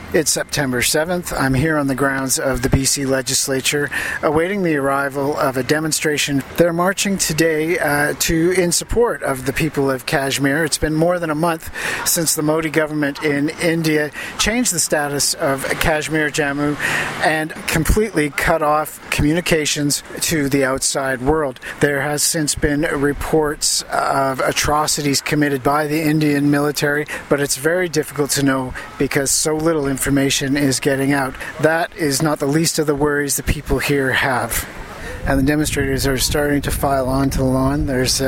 It's September 7th. I'm here on the grounds of the BC Legislature awaiting the arrival of a demonstration. They're marching today in support of the people of Kashmir. It's been more than a month since the Modi government in India changed the status of Kashmir, Jammu, and completely cut off communications to the outside world. There has since been reports of atrocities committed by the Indian military, but it's very difficult to know because so little information is getting out. That is not the least of the worries the people here have. And the demonstrators are starting to file onto the lawn. There's,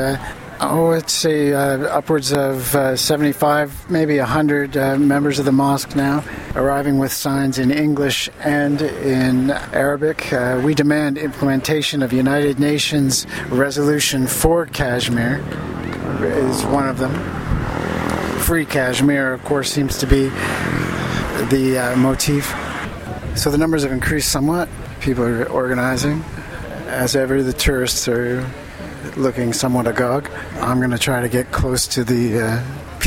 upwards of 75, maybe 100 members of the mosque now, arriving with signs in English and in Arabic. We demand implementation of United Nations resolution for Kashmir is one of them. Free Kashmir, of course, seems to be the motif. So the numbers have increased somewhat. People are organizing. As ever, the tourists are looking somewhat agog. I'm going to try to get close to the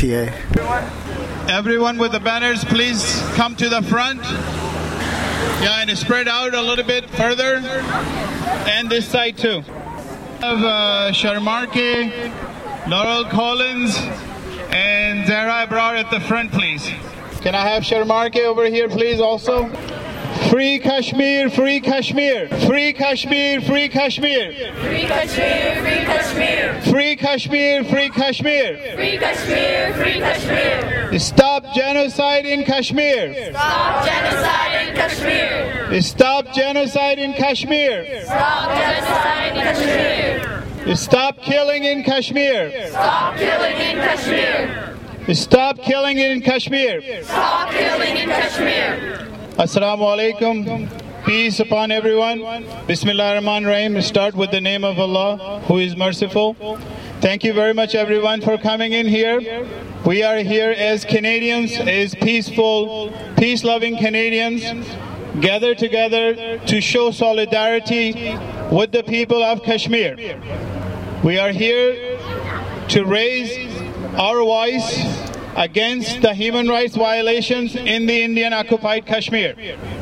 PA. Everyone with the banners, please come to the front. Yeah, and spread out a little bit further. And this side too. We have Sharmarke, Laurel Collins, and Zahra Abrar at the front, please. Can I have Sharmarke over here, please, also? Free Kashmir, free Kashmir, free Kashmir, free Kashmir. Free Kashmir, free Kashmir. Free Kashmir, free Kashmir. Free Kashmir, free Kashmir. Stop genocide in Kashmir. Stop genocide in Kashmir. Stop genocide in Kashmir. Stop genocide in Kashmir. Stop killing in Kashmir. Stop killing in Kashmir. Stop killing in Kashmir. Stop killing in Kashmir. Assalamu alaikum. Peace upon everyone. Bismillah ar-Rahman ar-Rahim. Start with the name of Allah, who is merciful. Thank you very much, everyone, for coming in here. We are here as Canadians, as peaceful, peace-loving Canadians, gathered together to show solidarity with the people of Kashmir. We are here to raise our voice against the human rights violations in the Indian-occupied Kashmir.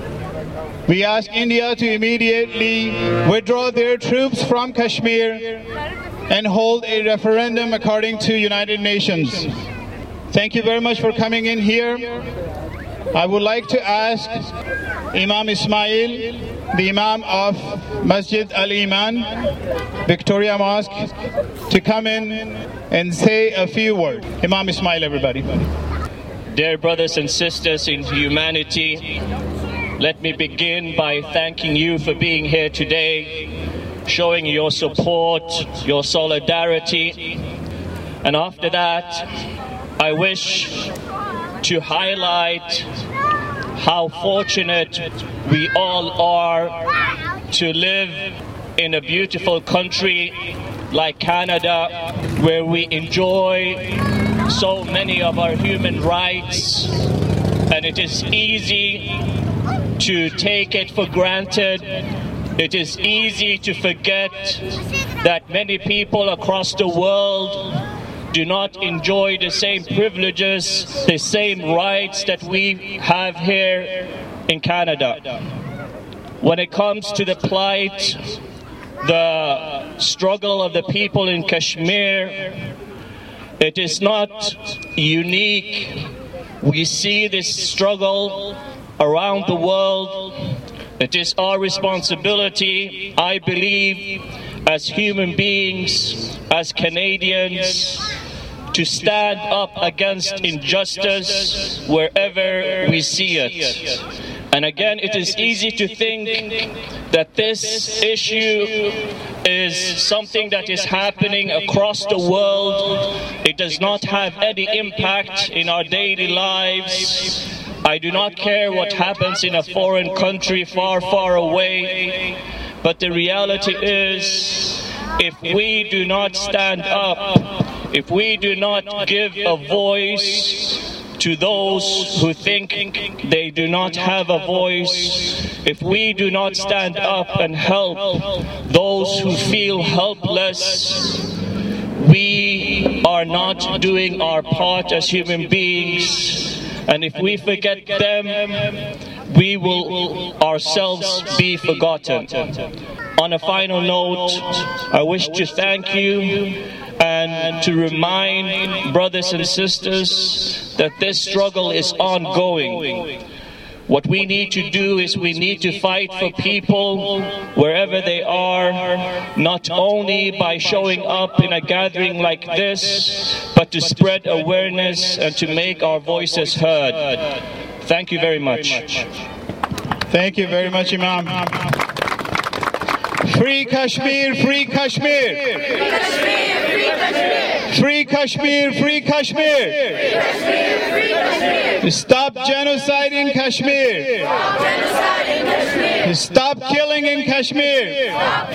We ask India to immediately withdraw their troops from Kashmir and hold a referendum according to United Nations. Thank you very much for coming in here. I would like to ask Imam Ismail, the Imam of Masjid Al-Iman, Victoria Mosque, to come in and say a few words. Imam Ismail, everybody. Dear brothers and sisters in humanity, let me begin by thanking you for being here today, showing your support, your solidarity. And after that, I wish to highlight how fortunate we all are to live in a beautiful country like Canada, where we enjoy so many of our human rights, and it is easy to take it for granted. It is easy to forget that many people across the world do not enjoy the same privileges, the same rights that we have here in Canada. When it comes to the plight, the struggle of the people in Kashmir, it is not unique. We see this struggle around the world. It is our responsibility, I believe, as human beings, as Canadians, to stand up against injustice wherever we see it. And again, it is easy to think that this issue is something that is happening across the world. It does not have any impact in our daily lives. I do not care what happens in a foreign country far, far away. But the reality is, if we do not stand up, if we do not give a voice to those who think they do not have a voice, if we do not stand up and help those who feel helpless, we are not doing our part as human beings. And if we forget them, we will ourselves be forgotten. On a final note, I wish to thank you and to remind brothers and sisters that this struggle is ongoing. What we need to do is we need to fight for people wherever they are, not only by showing up in a gathering like this, but to spread awareness and to make our voices heard. Thank you very much. Thank you very much, Imam. Free Kashmir, free Kashmir. Free Kashmir, free Kashmir. Stop genocide in Kashmir. Stop killing in Kashmir.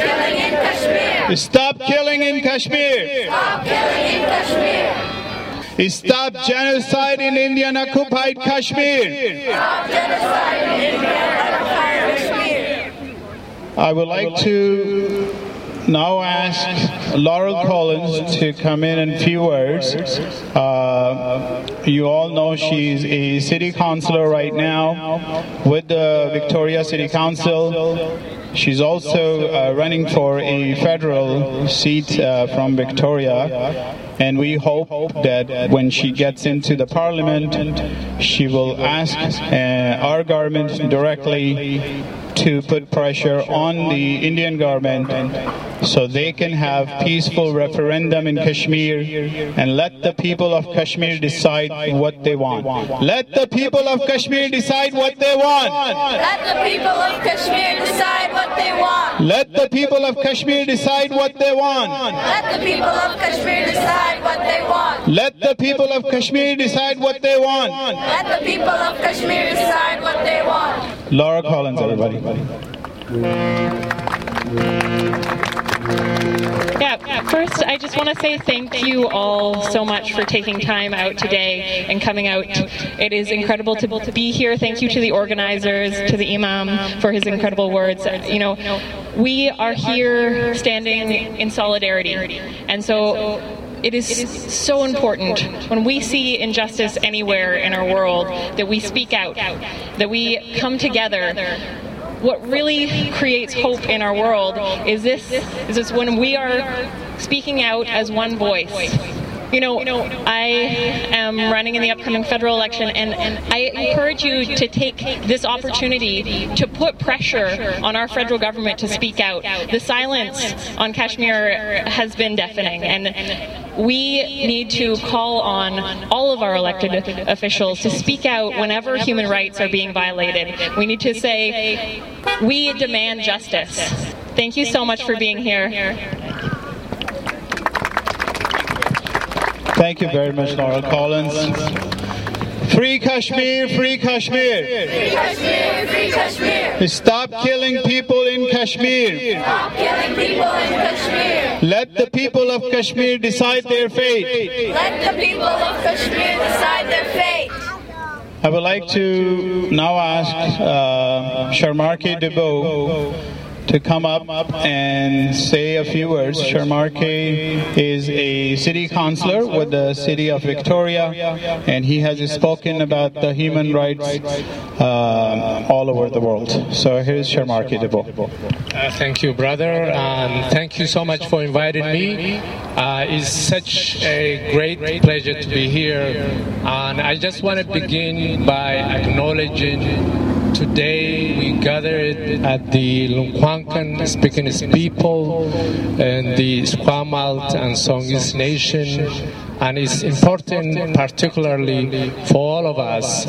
Stop killing in Kashmir. Stop genocide in Indian occupied Kashmir. I would like to now ask Laurel Collins to come in a few words. You all know she's a city councilor right now with the Victoria City Council. She's also running for a federal seat from Victoria. And we hope that when she gets into the parliament, she will ask our government directly to put pressure on the Indian government so they can have peaceful referendum in Kashmir and let the people of Kashmir decide what they want. Let the people of Kashmir decide what they want. Let the people of Kashmir decide what they want. Let the people of Kashmir decide what they want. Let the people of Kashmir decide what they want. Let the people of Kashmir decide what they want. Let the people of Kashmir decide what they want. Laura Collins, everybody. Yeah, first I just want to say thank you all so much for taking time out today and coming out. It is incredible to be here. Thank you to the organizers, to the Imam for his incredible words. You know, we are here standing in solidarity, and so it is so important when we see injustice anywhere in our world that we speak out, that we come together. What really creates hope in our world is this when we are speaking out as one voice. You know, I am running in the upcoming federal election, and I encourage you to take this opportunity to put pressure on our federal government to speak out. The silence on Kashmir has been deafening, and we need to call on all of our elected officials to speak out whenever human rights are being violated. We need to say, we demand justice. Thank you so much for being here. Thank you very much, Laura Collins. Free Kashmir, free Kashmir. Free Kashmir, free Kashmir. Stop killing people in Kashmir. Stop killing people in Kashmir. Let the people of Kashmir decide their fate. Let the people of Kashmir decide their fate. I would like to now ask Sharmarke Debo to come up and say a few words. Sharmarke is a city councillor with the city of Victoria, and he has spoken about the human rights all over the world. So here's Sharmarke Debo. Thank you, brother, and thank you so much for inviting me. It's such a great pleasure to be here, and I just want to begin by acknowledging today we gathered at the Lungkwankan speaking people and the Squamish and Songhees Nation, and it's important particularly for all of us.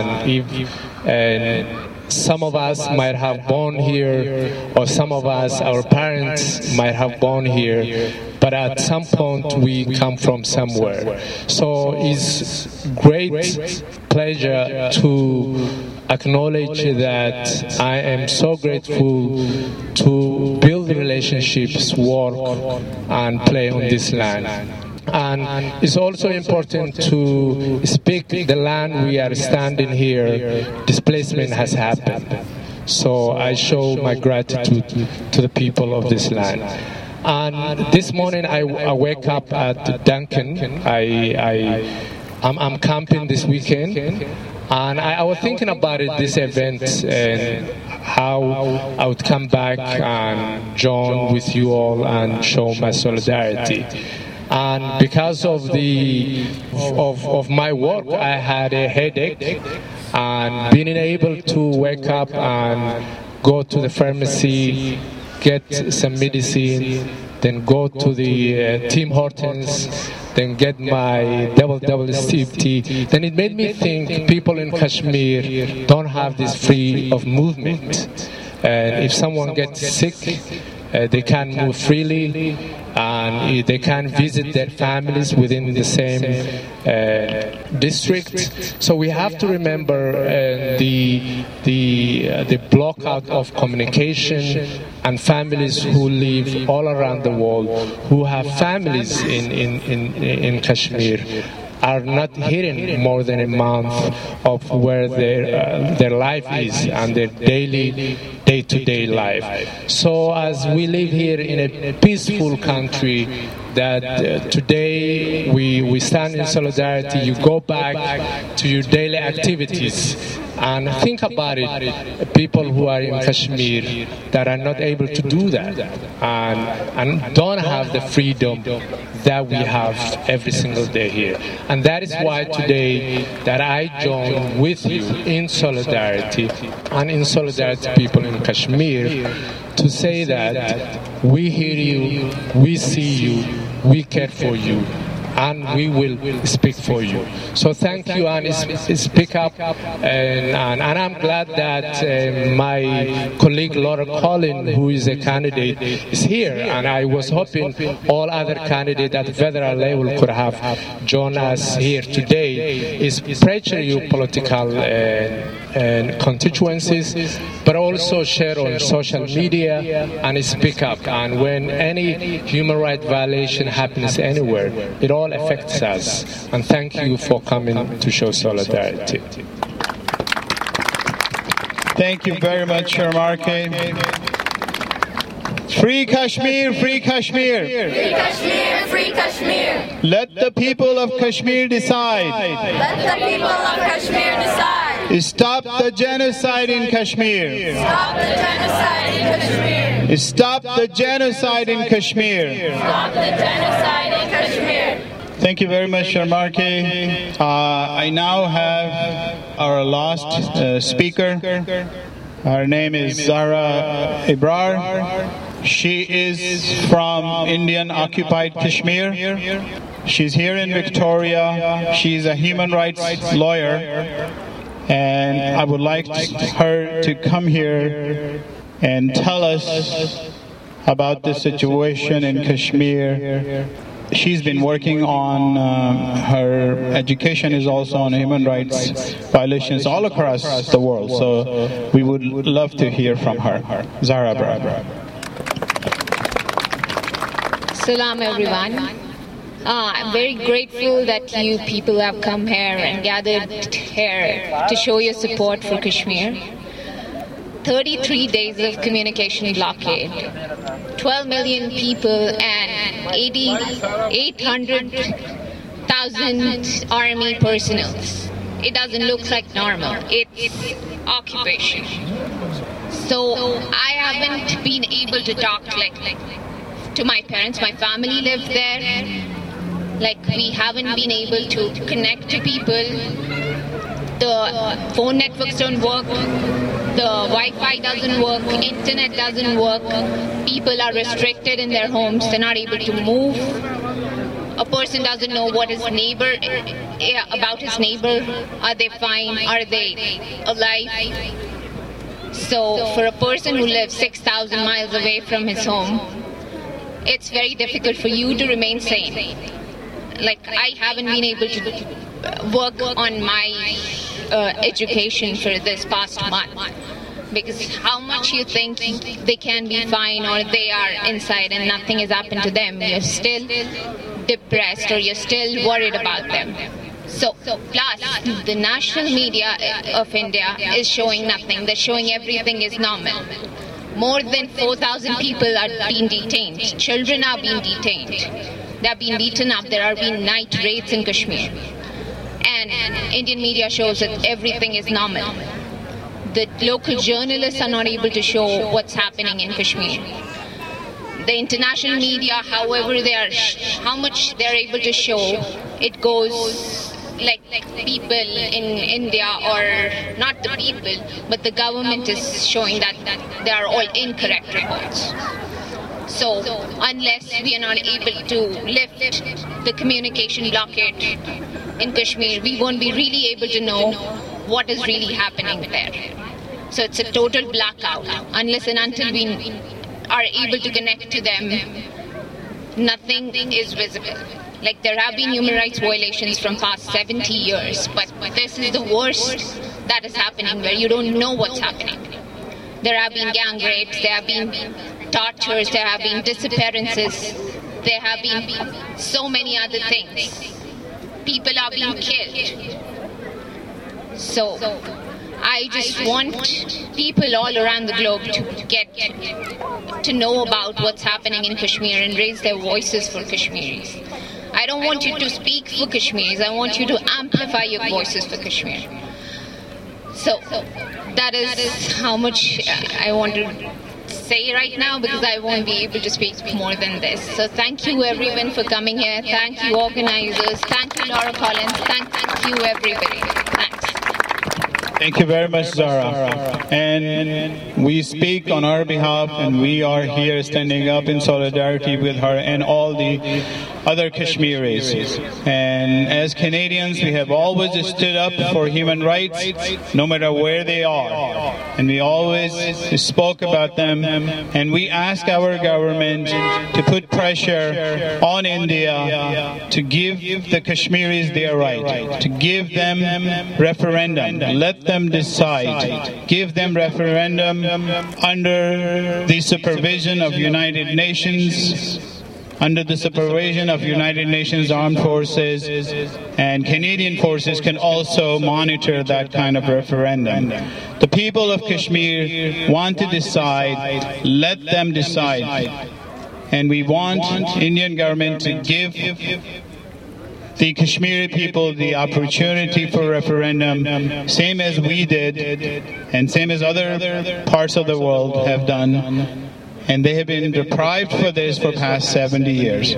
And some of us might have born here, or some of us, our parents might have born here, but at some point we come from somewhere. So it's great pleasure to acknowledge that I am so grateful to build relationships, work, and play on this land. And it's also important to speak the land we are standing here. Displacement has happened. So I show my gratitude to the people of this land. And this morning I wake up at Duncan. I I'm camping this weekend, and I was thinking about this event and how I would come back and join with you all and show my solidarity. And because of my work, I had a headache, and being able to wake up and go to the pharmacy, get some medicine, then go to the Tim Hortons, then get my double steep tea. Then it made me think people in Kashmir don't have this freedom of movement. And if someone gets sick, they can move freely, and they can visit their families within the same district. So we have to remember the blockout of communication, and families who live all around the world, who have families in Kashmir, are not hearing more than a month of where their life is and their day-to-day life. So as we live here in a peaceful country, that today we stand in solidarity, you go back to your daily activities and think about it, people who are in Kashmir that are not able to do that and don't have the freedom that we have every single day here. And that is why today that I join with you in solidarity and in solidarity people in Kashmir to say that we hear you, we see you, we care for you, and we will speak for you. So thank you, and speak up. And I'm glad that my colleague Laura Collin, who is a candidate, is here. And I was hoping all other candidates at the federal level could have joined us here today. Is pressure your political and constituencies, but also share on social media and speak up. And when any human rights violation happens anywhere, it all affects us. And thank you for coming to show solidarity. Thank you very much, Sharmarke. Free Kashmir, free Kashmir. Free Kashmir, free Kashmir. Let the people of Kashmir decide. Let the people of Kashmir decide. Stop the genocide in Kashmir. Stop the genocide in Kashmir. Stop the genocide in Kashmir. Stop the genocide in Kashmir. Thank you very much, Sharmarke. I now have our last speaker. Her name is Zahra Ibrar. She is from Indian occupied Kashmir. She's here in Victoria. She's a human rights lawyer. And I would like her to come here and tell us about the situation in Kashmir. She's been working on her education is also on human rights violations all across the world. So we would love to hear from her. Zahra Ibrar. Salam everyone. I'm very grateful that you people have come here and gathered here to show your support for Kashmir. 33 days of communication blockade, 12 million people and 800,000 army personnel. It doesn't look like normal. It's occupation. So I haven't been able to talk to my parents. My family lives there. We haven't been able to connect to people. The phone networks don't work. The Wi-Fi doesn't work. Internet doesn't work. People are restricted in their homes. They're not able to move. A person doesn't know what his neighbor, about his neighbor. Are they fine? Are they alive? So for a person who lives 6,000 miles away from his home, it's very difficult for you to remain sane. I haven't been able to work on my education for this past month, because how much you think they can be fine or they are inside and nothing has happened to them, you're still depressed or you're still worried about them. So plus the national media of India is showing nothing. They're showing everything is normal. More than 4,000 people are being detained. Children are being detained. They are being beaten up. There are being night raids in Kashmir. and Indian media shows that everything is normal. The local journalists are not able to show what's happening in Kashmir. The international media, however, how much they're able to show, it goes like people in India, or not the people, but the government is showing that they are all incorrect reports. So unless we are not able to lift the communication blockade in Kashmir, we won't be really able to know what is really happening there. So it's a total blackout. Unless and until we are able to connect to them, nothing is visible. Like, there have been human rights violations from past 70 years, but this is the worst that is happening, where you don't know what's happening. There have been gang rapes, there have been tortures, there have been disappearances, there have been so many other things. People are being killed. So I just want people all around the globe to get to know about what's happening in Kashmir and raise their voices for Kashmiris. I don't want you to speak for Kashmiris, I want you to amplify your voices for Kashmir. So that is how much I want to say right now, because I won't be able to speak more than this. So thank you everyone for coming here. Thank you organizers. Thank you Laura Collins. Thank you everybody. Thanks. Thank you very much, Zara. And we speak on her behalf, and we are here standing up in solidarity with her and all the other Kashmiris. And as Canadians, we have always stood up for human rights, no matter where they are. And we always spoke about them. And we ask our government to put pressure on India to give the Kashmiris their right, to give them referendum, let them decide, give them referendum under the supervision of United Nations, under the supervision of United Nations Armed Forces, and Canadian forces can also monitor that kind of referendum. The people of Kashmir want to decide, let them decide. And we want Indian government to give the Kashmiri people the opportunity for referendum, same as we did, and same as other parts of the world have done. And they have been deprived for this for past 70 years.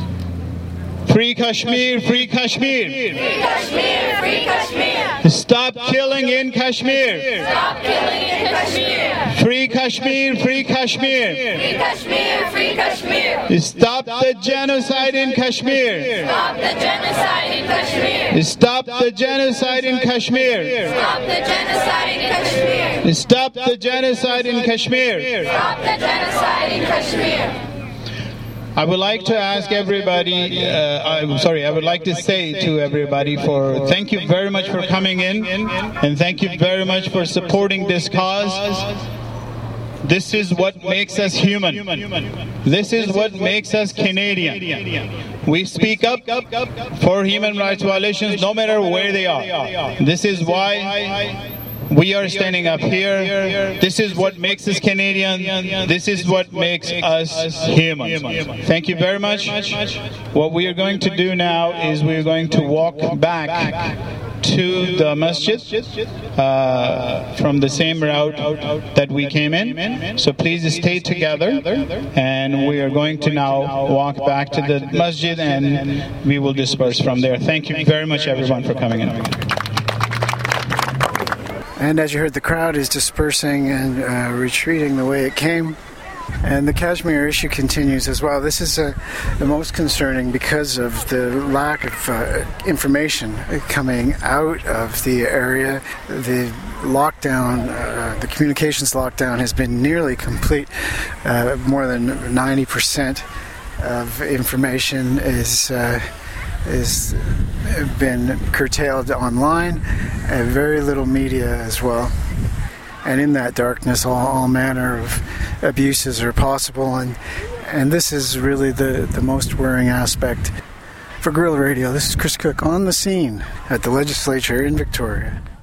Free Kashmir, free Kashmir. Free Kashmir, free Kashmir. Stop killing in Kashmir. Stop killing in Kashmir. Free Kashmir, free Kashmir. Free Kashmir, free Kashmir. Stop the genocide in Kashmir. Stop the genocide in Kashmir. Stop the genocide in Kashmir. Stop the genocide in Kashmir. Stop the genocide in Kashmir. Stop the genocide in Kashmir. I would like to ask everybody, I would like to say to everybody thank you very much for coming in, and thank you very much for supporting this cause. This is what makes us human. This is what makes us Canadian. We speak up for human rights violations no matter where they are. This is why we are standing up here. This is what makes us Canadian. This is what makes us human. Thank you very much. What we are going to do now is we are going to walk back to the masjid from the same route that we came in. So please stay together, and we are going to now walk back to the masjid, and we will disperse from there. Thank you very much everyone for coming in. And as you heard, the crowd is dispersing and retreating the way it came. And the Kashmir issue continues as well. This is the most concerning because of the lack of information coming out of the area. The lockdown, the communications lockdown has been nearly complete. More than 90% of information is been curtailed online, and very little media as well. And in that darkness, all manner of abuses are possible, and this is really the most worrying aspect. For Guerrilla Radio, this is Chris Cook on the scene at the legislature in Victoria.